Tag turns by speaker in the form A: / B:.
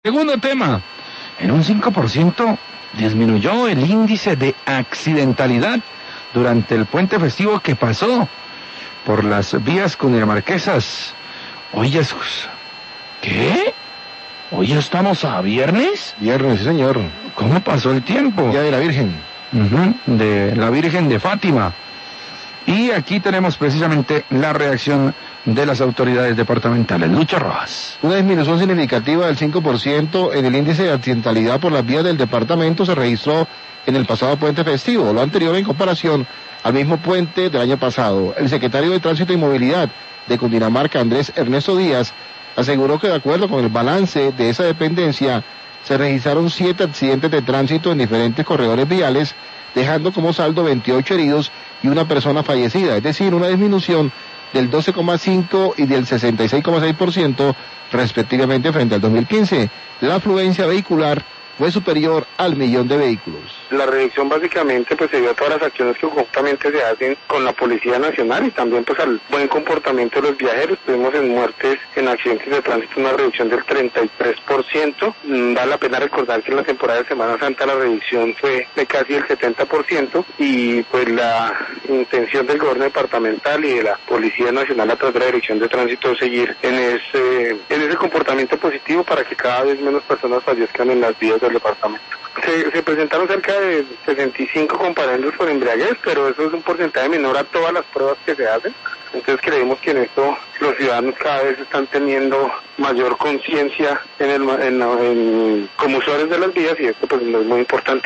A: Segundo tema, en un 5% disminuyó el índice de accidentalidad durante el puente festivo que pasó por las vías cundinamarquesas. Hoy ya ¿qué? ¿Hoy ya estamos a viernes?
B: Viernes, sí, señor.
A: ¿Cómo pasó el tiempo?
B: Día de la Virgen.
A: De la Virgen de Fátima. Y aquí tenemos precisamente la reacción de las autoridades departamentales. Lucho Rojas.
B: Una disminución significativa del 5% en el índice de accidentalidad por las vías del departamento se registró en el pasado puente festivo, lo anterior en comparación al mismo puente del año pasado. El secretario de Tránsito y Movilidad de Cundinamarca, Andrés Ernesto Díaz, aseguró que de acuerdo con el balance de esa dependencia, se registraron 7 accidentes de tránsito en diferentes corredores viales, dejando como saldo 28 heridos y una persona fallecida, es decir, una disminución del 12,5% y del 66,6% respectivamente frente al 2015. La afluencia vehicular fue superior al 1.000.000 de vehículos.
C: La reducción básicamente pues se dio a todas las acciones que conjuntamente se hacen con la Policía Nacional y también pues al buen comportamiento de los viajeros. Tuvimos en muertes en accidentes de tránsito una reducción del 33%. Vale la pena recordar que en la temporada de Semana Santa la reducción fue de casi el 70% y pues la intención del gobierno departamental y de la Policía Nacional a través de la Dirección de Tránsito es seguir en ese comportamiento positivo para que cada vez menos personas fallezcan en las vías del departamento. Se presentaron cerca de 65 comparendos por embriaguez, pero eso es un porcentaje menor a todas las pruebas que se hacen. Entonces creemos que en esto los ciudadanos cada vez están teniendo mayor conciencia como usuarios de las vías y esto pues es muy importante.